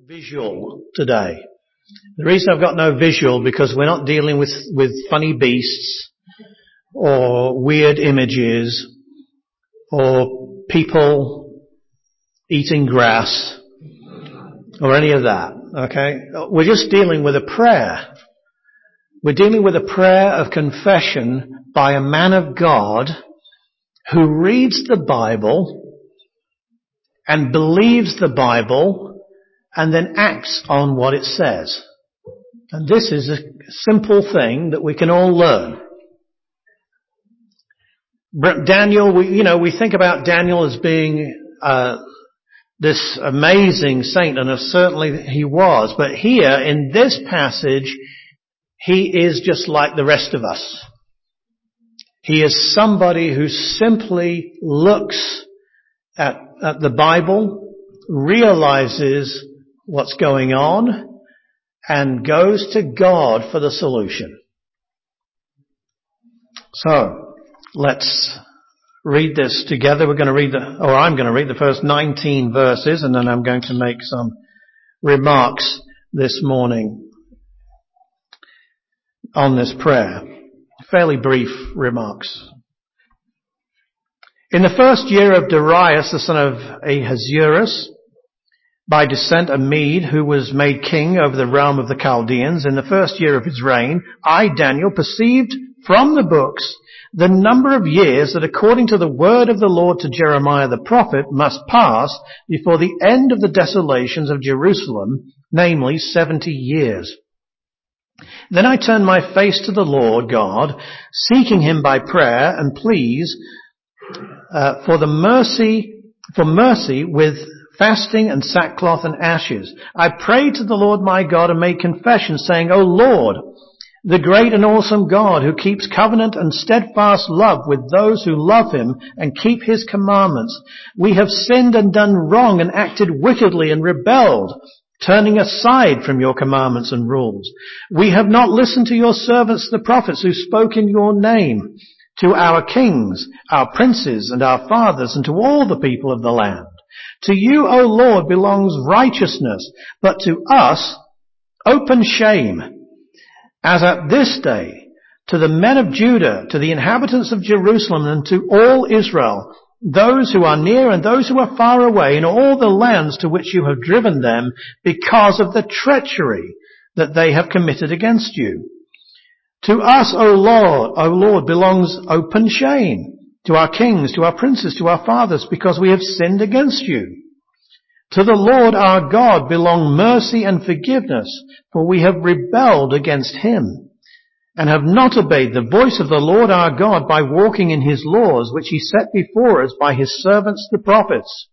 visual today. The reason I've got no visual because we're not dealing with funny beasts or weird images or people eating grass or any of that, okay? We're just dealing with a prayer. We're dealing with a prayer of confession by a man of God who reads the Bible and believes the Bible and then acts on what it says. And this is a simple thing that we can all learn. Daniel, we think about Daniel as being this amazing saint, and certainly he was. But here, in this passage, he is just like the rest of us. He is somebody who simply looks at the Bible, realizes what's going on, and goes to God for the solution. So, let's read this together. I'm going to read the first 19 verses, and then I'm going to make some remarks this morning on this prayer. Fairly brief remarks. In the first year of Darius, the son of Ahasuerus, by descent a Mede, who was made king over the realm of the Chaldeans, in the first year of his reign, I, Daniel, perceived from the books the number of years that according to the word of the Lord to Jeremiah the prophet must pass before the end of the desolations of Jerusalem, namely 70 years. Then I turned my face to the Lord God, seeking him by prayer and pleas for mercy with fasting and sackcloth and ashes. I prayed to the Lord my God and made confession, saying, O Lord, the great and awesome God who keeps covenant and steadfast love with those who love him and keep his commandments, we have sinned and done wrong and acted wickedly and rebelled, turning aside from your commandments and rules. We have not listened to your servants the prophets who spoke in your name, to our kings, our princes and our fathers, and to all the people of the land. To you, O Lord, belongs righteousness, but to us open shame, as at this day, to the men of Judah, to the inhabitants of Jerusalem, and to all Israel, those who are near and those who are far away, in all the lands to which you have driven them, because of the treachery that they have committed against you. To us, O Lord, belongs open shame, to our kings, to our princes, to our fathers, because we have sinned against you. To the Lord our God belong mercy and forgiveness, for we have rebelled against him, and have not obeyed the voice of the Lord our God by walking in his laws, which he set before us by his servants the prophets.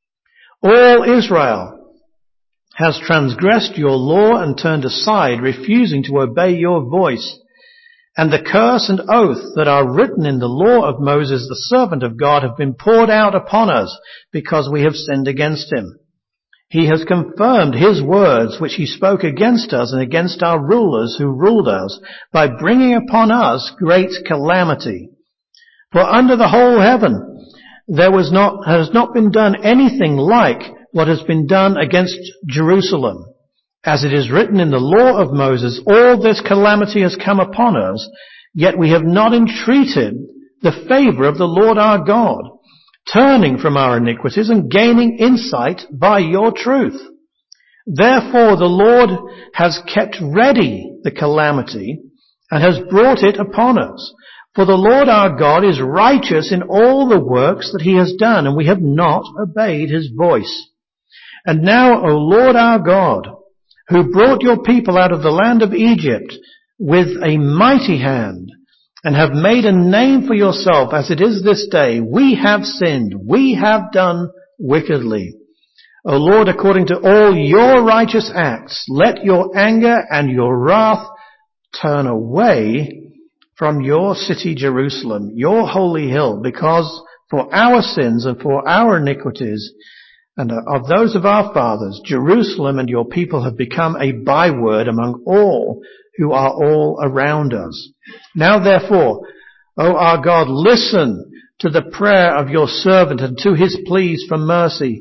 All Israel has transgressed your law and turned aside, refusing to obey your voice. And the curse and oath that are written in the law of Moses, the servant of God, have been poured out upon us because we have sinned against him. He has confirmed his words which he spoke against us and against our rulers who ruled us by bringing upon us great calamity. For under the whole heaven has not been done anything like what has been done against Jerusalem. As it is written in the law of Moses, all this calamity has come upon us, yet we have not entreated the favor of the Lord our God, turning from our iniquities and gaining insight by your truth. Therefore the Lord has kept ready the calamity and has brought it upon us. For the Lord our God is righteous in all the works that he has done, and we have not obeyed his voice. And now, O Lord our God, who brought your people out of the land of Egypt with a mighty hand, and have made a name for yourself as it is this day, we have sinned, we have done wickedly. O Lord, according to all your righteous acts, let your anger and your wrath turn away from your city Jerusalem, your holy hill, because for our sins and for our iniquities and of those of our fathers, Jerusalem and your people have become a byword among all who are all around us. Now therefore, O our God, listen to the prayer of your servant and to his pleas for mercy.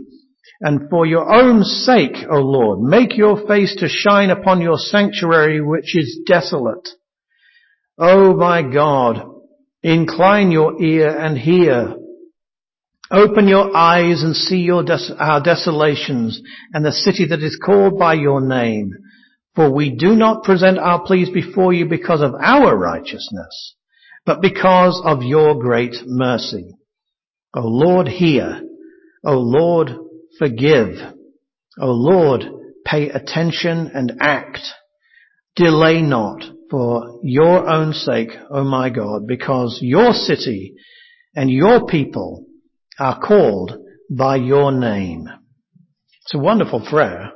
And for your own sake, O Lord, make your face to shine upon your sanctuary which is desolate. O my God, incline your ear and hear. Open your eyes and see our desolations and the city that is called by your name. For we do not present our pleas before you because of our righteousness, but because of your great mercy. O Lord, hear. O Lord, forgive. O Lord, pay attention and act. Delay not for your own sake, O my God, because your city and your people are called by your name. It's a wonderful prayer.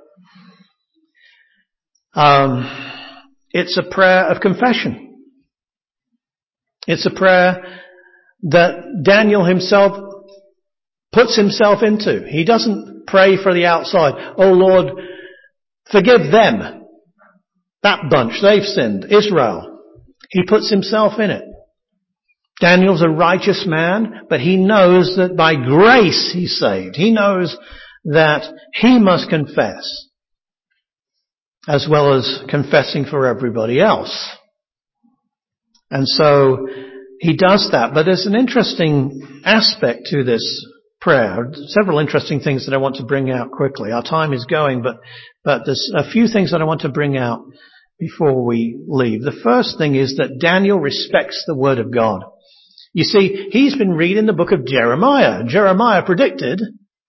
It's a prayer of confession. It's a prayer that Daniel himself puts himself into. He doesn't pray for the outside. Oh Lord, forgive them. That bunch, they've sinned. Israel. He puts himself in it. Daniel's a righteous man, but he knows that by grace he's saved. He knows that he must confess, as well as confessing for everybody else. And so he does that. But there's an interesting aspect to this prayer. Several interesting things that I want to bring out quickly. Our time is going, but there's a few things that I want to bring out before we leave. The first thing is that Daniel respects the Word of God. You see, he's been reading the book of Jeremiah. Jeremiah predicted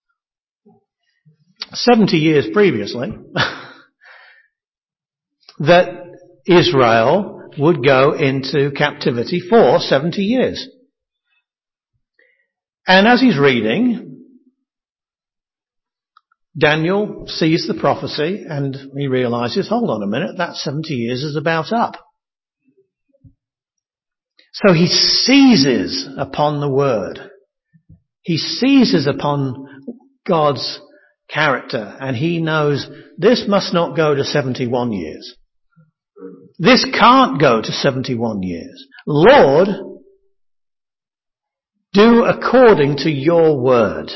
70 years previously that Israel would go into captivity for 70 years. And as he's reading, Daniel sees the prophecy and he realizes, hold on a minute, that 70 years is about up. So he seizes upon the word. He seizes upon God's character, and he knows this must not go to 71 years. This can't go to 71 years. Lord, do according to your word.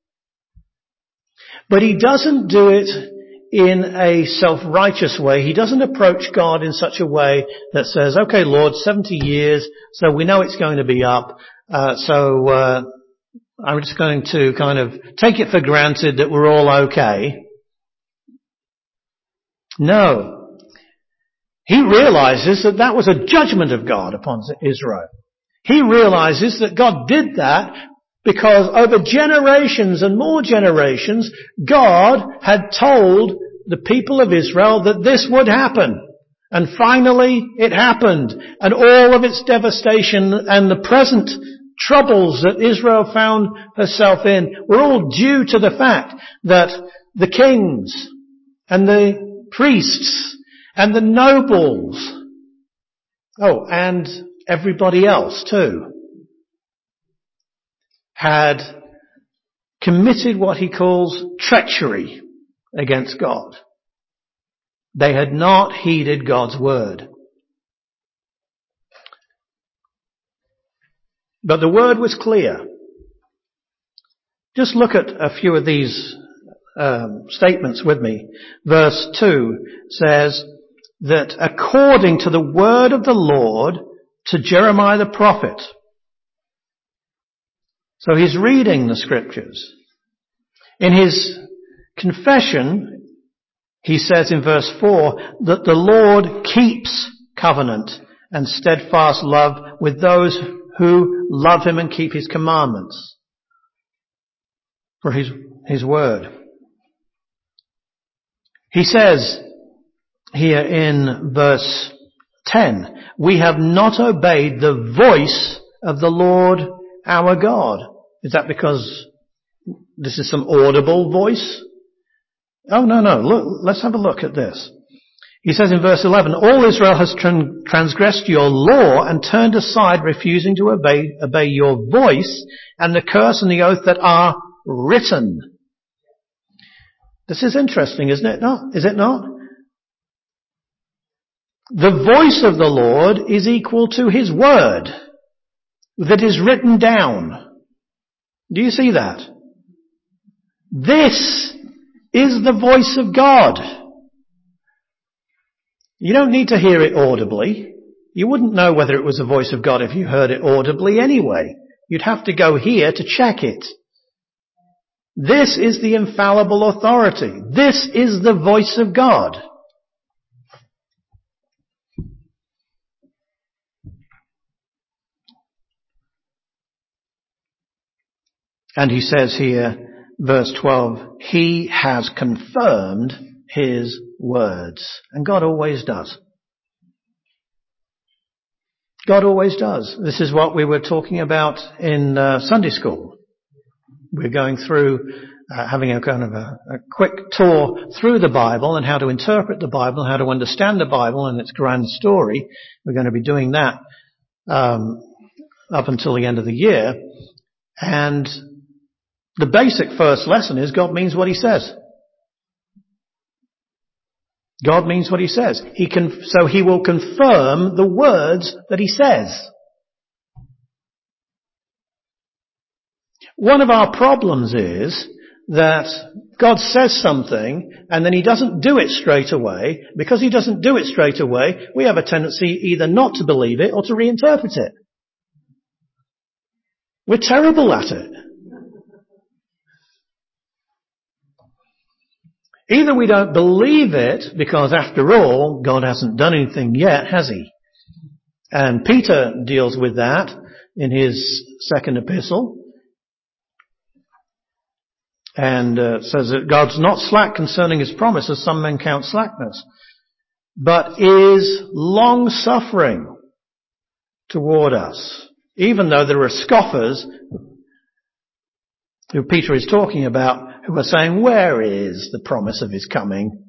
But he doesn't do it in a self-righteous way. He doesn't approach God in such a way that says, okay, Lord, 70 years, so we know it's going to be up, so I'm just going to kind of take it for granted that we're all okay. No. He realizes that that was a judgment of God upon Israel. He realizes that God did that because over generations and more generations, God had told the people of Israel that this would happen. And finally, it happened. And all of its devastation and the present troubles that Israel found herself in were all due to the fact that the kings and the priests and the nobles, and everybody else too, had committed what he calls treachery against God. They had not heeded God's word. But the word was clear. Just look at a few of these statements with me. Verse 2 says that according to the word of the Lord to Jeremiah the prophet. So he's reading the scriptures. In his confession, he says in verse 4 that the Lord keeps covenant and steadfast love with those who love him and keep his commandments. For his word. He says here in verse 10, we have not obeyed the voice of the Lord our God. Is that because this is some audible voice? Oh, no. Look, let's have a look at this. He says in verse 11, all Israel has transgressed your law and turned aside, refusing to obey your voice and the curse and the oath that are written. This is interesting, isn't it not? Is it not? The voice of the Lord is equal to his word that is written down. Do you see that? This is the voice of God. You don't need to hear it audibly. You wouldn't know whether it was the voice of God if you heard it audibly anyway. You'd have to go here to check it. This is the infallible authority. This is the voice of God. And he says here, verse 12, he has confirmed his words. And God always does. God always does. This is what we were talking about in Sunday school. We're going through, having a kind of a quick tour through the Bible and how to interpret the Bible, how to understand the Bible and its grand story. We're going to be doing that up until the end of the year. And the basic first lesson is God means what he says. God means what he says. So he will confirm the words that he says. One of our problems is that God says something and then he doesn't do it straight away. Because he doesn't do it straight away, we have a tendency either not to believe it or to reinterpret it. We're terrible at it. Either we don't believe it because, after all, God hasn't done anything yet, has he? And Peter deals with that in his second epistle and says that God's not slack concerning his promise, as some men count slackness, but is long-suffering toward us, even though there are scoffers who Peter is talking about, who are saying, where is the promise of his coming?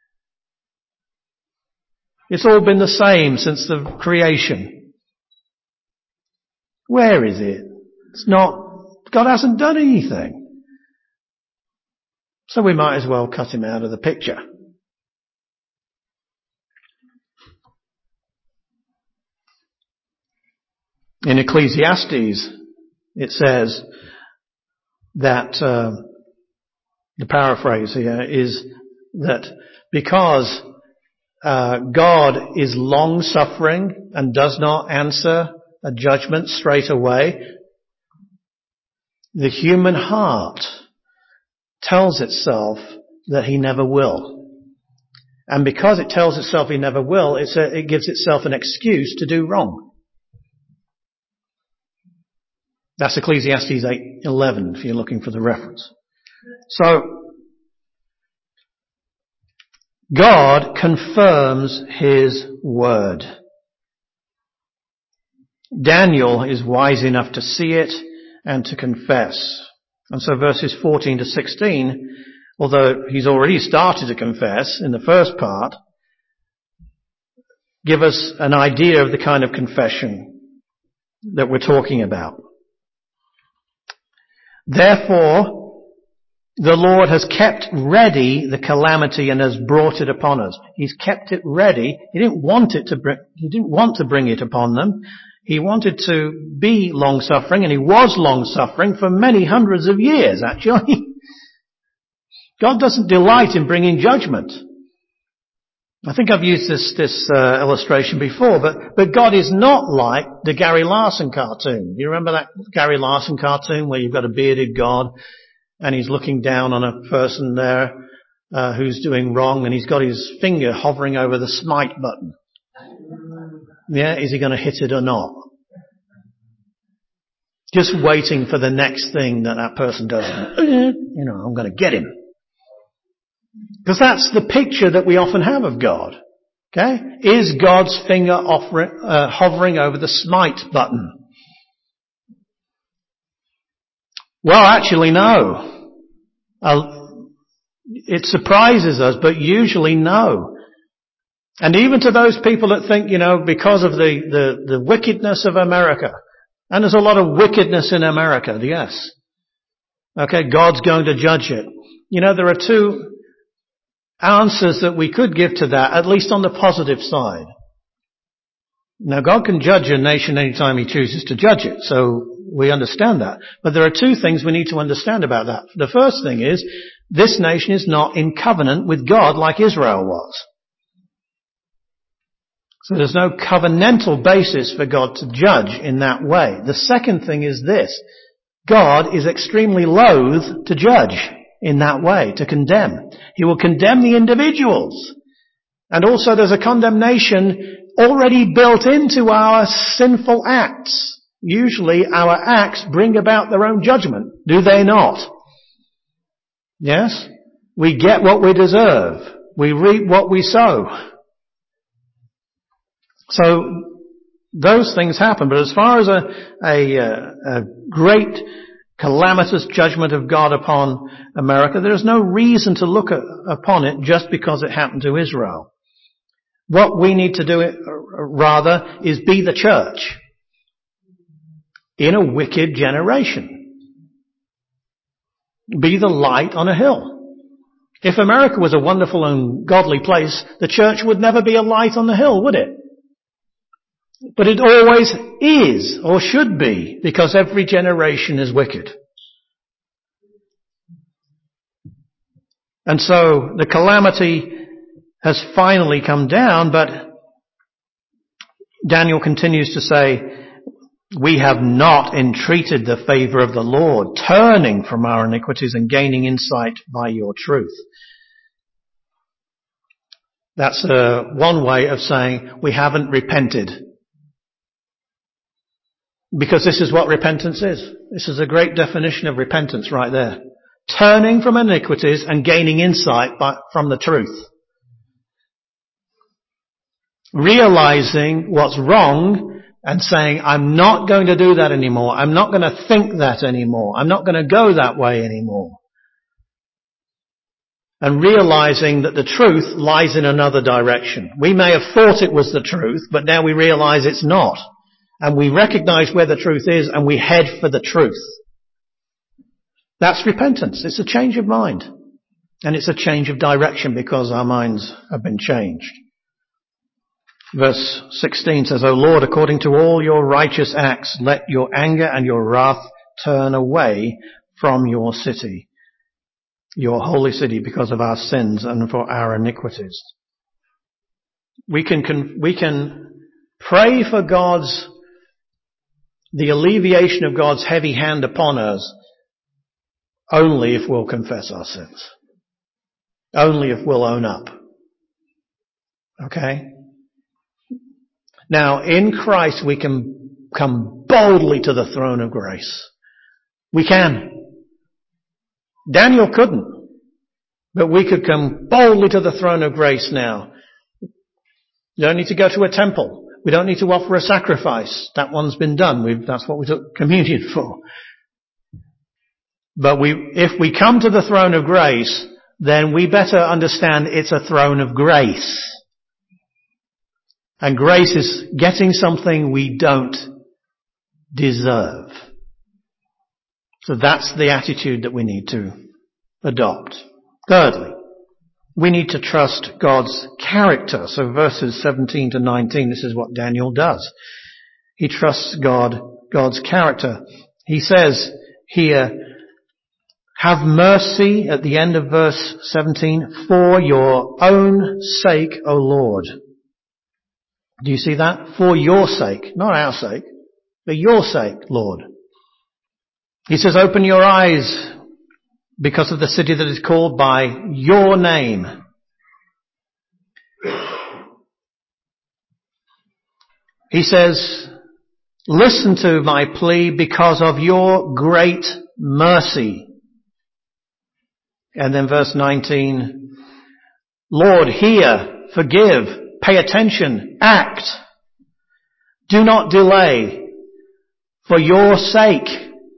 It's all been the same since the creation. Where is it? It's not, God hasn't done anything. So we might as well cut him out of the picture. In Ecclesiastes, it says that the paraphrase here is that because God is long-suffering and does not answer a judgment straight away, the human heart tells itself that he never will. And because it tells itself he never will, it gives itself an excuse to do wrong. That's Ecclesiastes 8:11 if you're looking for the reference. So, God confirms his word. Daniel is wise enough to see it and to confess. And so verses 14 to 16, although he's already started to confess in the first part, give us an idea of the kind of confession that we're talking about. Therefore, the Lord has kept ready the calamity and has brought it upon us. He's kept it ready. He didn't want to bring it upon them. He wanted to be long-suffering, and he was long-suffering for many hundreds of years, actually. God doesn't delight in bringing judgment. I think I've used this illustration before, but God is not like the Gary Larson cartoon. You remember that Gary Larson cartoon where you've got a bearded God and he's looking down on a person there who's doing wrong, and he's got his finger hovering over the smite button. Yeah, is he going to hit it or not? Just waiting for the next thing that person does. I'm going to get him. Because that's the picture that we often have of God. Okay? Is God's finger hovering over the smite button? Well, actually, no. It surprises us, but usually no. And even to those people that think, because of the wickedness of America, and there's a lot of wickedness in America, yes. Okay, God's going to judge it. There are two answers that we could give to that, at least on the positive side. Now, God can judge a nation anytime he chooses to judge it, so we understand that. But there are two things we need to understand about that. The first thing is, this nation is not in covenant with God like Israel was. So there's no covenantal basis for God to judge in that way. The second thing is this: God is extremely loath to judge in that way, to condemn. He will condemn the individuals. And also there's a condemnation already built into our sinful acts. Usually our acts bring about their own judgment, do they not? Yes? We get what we deserve. We reap what we sow. So those things happen, but as far as a great calamitous judgment of God upon America, there is no reason to look upon it just because it happened to Israel. What we need to do, rather, is be the church in a wicked generation. Be the light on a hill. If America was a wonderful and godly place, the church would never be a light on the hill, would it? But it always is, or should be, because every generation is wicked. And so the calamity has finally come down, but Daniel continues to say, we have not entreated the favor of the Lord, turning from our iniquities and gaining insight by your truth. That's one way of saying we haven't repented. Because this is what repentance is. This is a great definition of repentance right there. Turning from iniquities and gaining insight from the truth. Realizing what's wrong and saying, I'm not going to do that anymore. I'm not going to think that anymore. I'm not going to go that way anymore. And realizing that the truth lies in another direction. We may have thought it was the truth, but now we realize it's not. And we recognize where the truth is and we head for the truth. That's repentance. It's a change of mind. And it's a change of direction because our minds have been changed. Verse 16 says, O Lord, according to all your righteous acts, let your anger and your wrath turn away from your city, your holy city, because of our sins and for our iniquities. We can pray for the alleviation of God's heavy hand upon us only if we'll confess our sins. Only if we'll own up. Okay? Now, in Christ we can come boldly to the throne of grace. We can. Daniel couldn't. But we could come boldly to the throne of grace now. You don't need to go to a temple. We don't need to offer a sacrifice. That one's been done. That's what we took communion for. But if we come to the throne of grace, then we better understand it's a throne of grace. And grace is getting something we don't deserve. So that's the attitude that we need to adopt. Thirdly, we need to trust God's character. So verses 17 to 19, this is what Daniel does. He trusts God's character. He says here, have mercy at the end of verse 17 for your own sake, O Lord. Do you see that? For your sake, not our sake, but your sake, Lord. He says, open your eyes because of the city that is called by your name. He says, listen to my plea because of your great mercy. And then verse 19, Lord, hear, forgive, pay attention, act. Do not delay for your sake.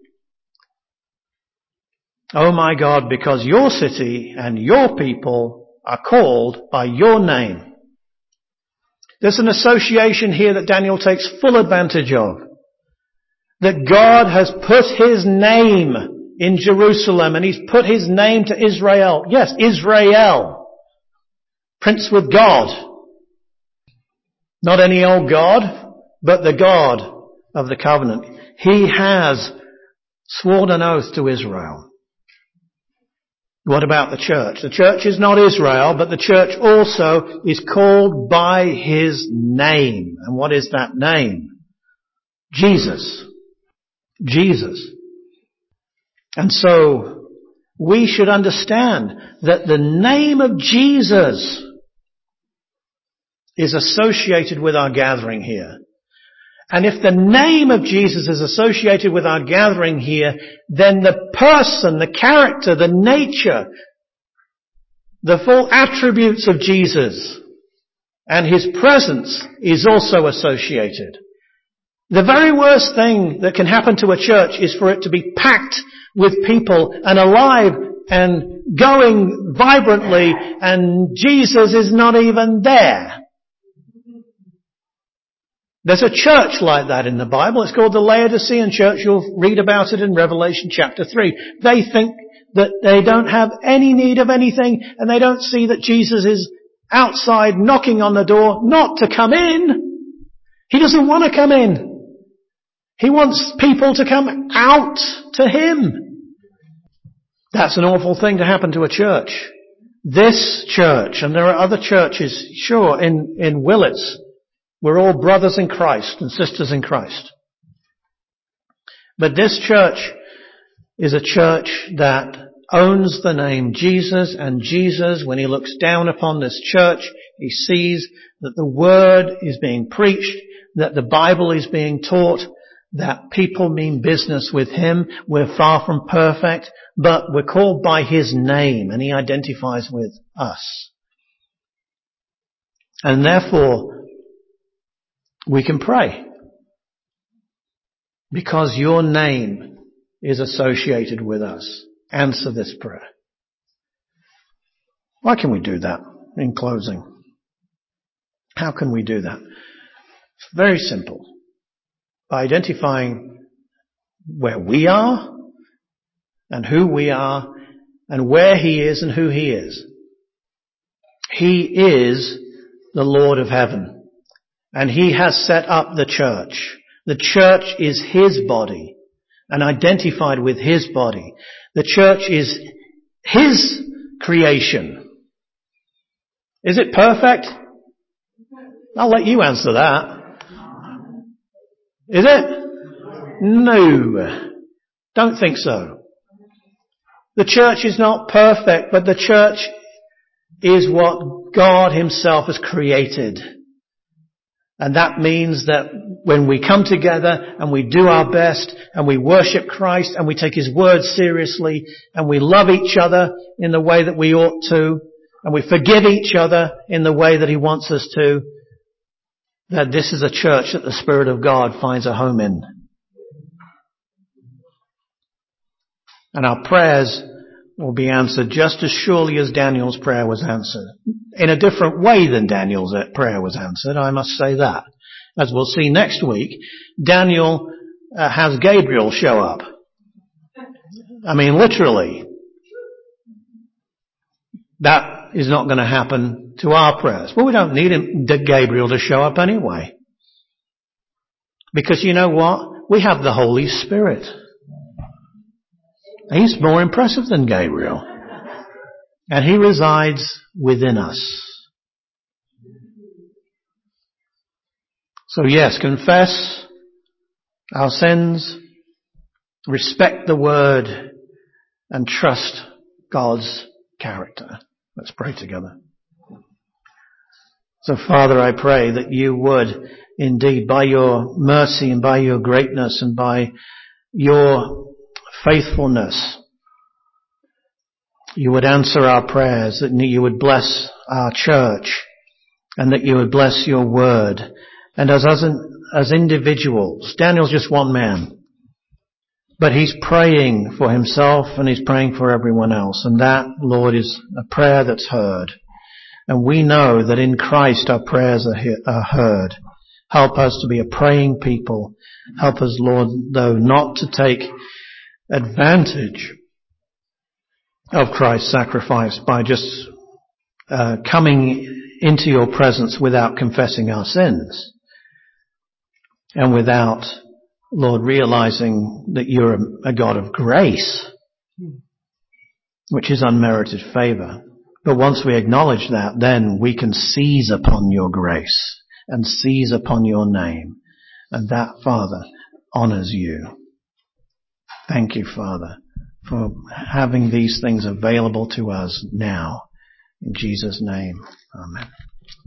Oh my God, because your city and your people are called by your name. There's an association here that Daniel takes full advantage of. That God has put his name in Jerusalem and he's put his name to Israel. Yes, Israel. Prince with God. Not any old God. but the God of the covenant. He has sworn an oath to Israel. What about the church? The church is not Israel, but the church also is called by his name. And what is that name? Jesus. Jesus. And so we should understand that the name of Jesus is associated with our gathering here. And if the name of Jesus is associated with our gathering here, then the person, the character, the nature, the full attributes of Jesus and his presence is also associated. The very worst thing that can happen to a church is for it to be packed with people and alive and going vibrantly, and Jesus is not even there. There's a church like that in the Bible. It's called the Laodicean church. You'll read about it in Revelation chapter 3. They think that they don't have any need of anything, and they don't see that Jesus is outside knocking on the door, not to come in. He doesn't want to come in. He wants people to come out to him. That's an awful thing to happen to a church. This church, and there are other churches, sure, in Willits, we're all brothers in Christ and sisters in Christ. But this church is a church that owns the name Jesus, and Jesus, when he looks down upon this church, he sees that the word is being preached, that the Bible is being taught, that people mean business with him. We're far from perfect, but we're called by his name, and he identifies with us. And therefore, we can pray because your name is associated with us. Answer this prayer. Why can we do that in closing? How can we do that? It's very simple. By identifying where we are and who we are and where he is and who he is. He is the Lord of heaven. And he has set up the church. The church is his body and identified with his body. The church is his creation. Is it perfect? I'll let you answer that. Is it? No. Don't think so. The church is not perfect, but the church is what God himself has created. And that means that when we come together and we do our best and we worship Christ and we take his word seriously and we love each other in the way that we ought to and we forgive each other in the way that he wants us to, that this is a church that the Spirit of God finds a home in. And our prayers will be answered just as surely as Daniel's prayer was answered. In a different way than Daniel's prayer was answered, I must say that. As we'll see next week, Daniel has Gabriel show up. I mean, literally. That is not going to happen to our prayers. Well, we don't need Gabriel to show up anyway. Because you know what? We have the Holy Spirit. He's more impressive than Gabriel. And he resides within us. So yes, confess our sins, respect the word, and trust God's character. Let's pray together. So Father, I pray that you would indeed, by your mercy and by your greatness and by your faithfulness, you would answer our prayers, that you would bless our church, and that you would bless your word. And as individuals, Daniel's just one man, but he's praying for himself and he's praying for everyone else. And that, Lord, is a prayer that's heard. And we know that in Christ our prayers are heard. Help us to be a praying people. Help us, Lord, though, not to take advantage of Christ's sacrifice by just coming into your presence without confessing our sins. and without, Lord, realizing that you're a God of grace, which is unmerited favor. But once we acknowledge that, then we can seize upon your grace and seize upon your name. And that, Father, honors you. Thank you, Father, for having these things available to us now. In Jesus' name, amen.